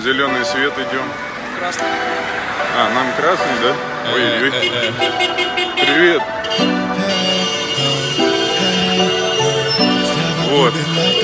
зеленый свет идем. Красный. А, нам красный, да? Ой-ой-ой. Привет. Вот.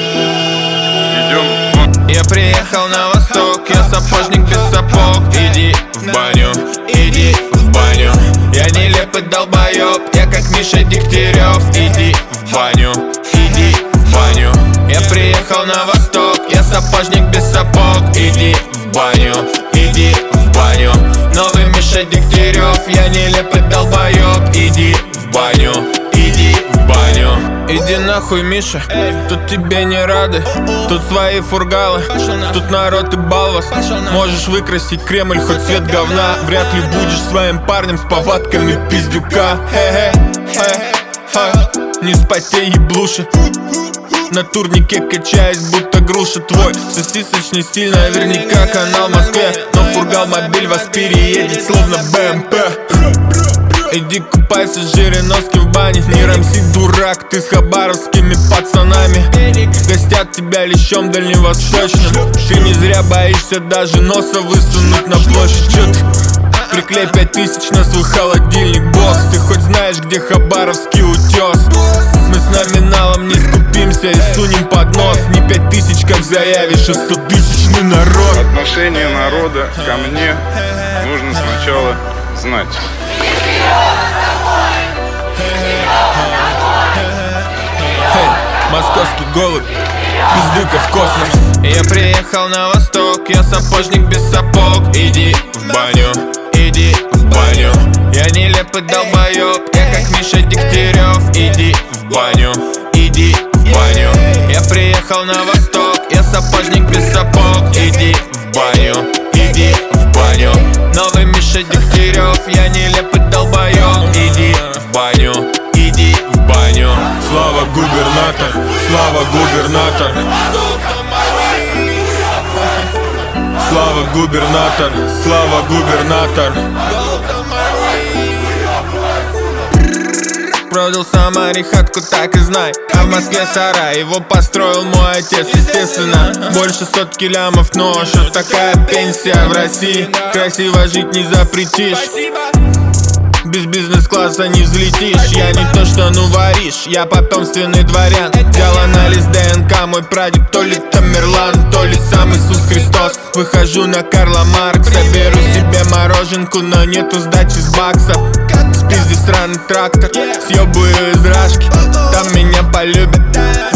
Идем. Я приехал на восток, я сапожник без сапог. Иди в баню, иди в баню. Я нелепый долбоёб, я как Миша Дегтярев. Иди в баню, иди в баню. Я приехал на восток, я сапожник без сапог. Иди в баню, иди в баню. Новый Миша Дегтярев, я нелепый долбоёб. Иди в баню, иди в баню. Иди нахуй, Миша, тут тебе не рады. Тут свои фургалы, тут народ и балвас. Можешь выкрасить Кремль, хоть цвет говна. Вряд ли будешь своим парнем с повадками пиздюка. Не спотей, еблуши. На турнике качаюсь, будто груша. Твой сосисочный стиль, наверняка канал в Москве. Но фургал мобиль вас переедет, словно БМП. Иди купайся с Жириновским в бане. Не рамси, дурак, ты с хабаровскими пацанами. Гостят тебя лещом дальневосточным. Ты не зря боишься даже носа высунуть на площадь. Чё ты? Приклей 5000 на свой холодильник, босс. Ты хоть знаешь, где хабаровский утес? Мы с номиналом не скупимся и сунем под нос. Не 5000, как заявишь, а 100-тысячный народ. Отношение народа ко мне нужно сначала знать. Московский голубь, пиздюка в космос. Я приехал на восток, я сапожник без сапог. Иди в баню, иди в баню. Я нелепый долбоёб, я как Миша Дегтярев. Иди в баню, иди в баню. Я приехал на восток, я сапожник без сапог. Иди в баню, иди в баню. Новый Миша Дегтярев, я нелепый долбоёб. Иди в баню, иди в баню. Слава губернатор, слава губернатор. Слава губернатор, слава губернатор. Продал Самаре хатку, так и знай. А в Москве сарай, его построил мой отец, естественно. Больше 100 лямов, но что такая пенсия в России? Красиво жить не запретишь. Без бизнес-класса не взлетишь. Я не то что ну варишь, я потомственный дворян. Взял анализ ДНК, мой прадед то ли Тамерлан, то ли сам Иисус Христос. Выхожу на Карла Маркса, беру себе мороженку, но нету сдачи с баксов. Спизди сраный трактор, съебую из рашки, там меня полюбят.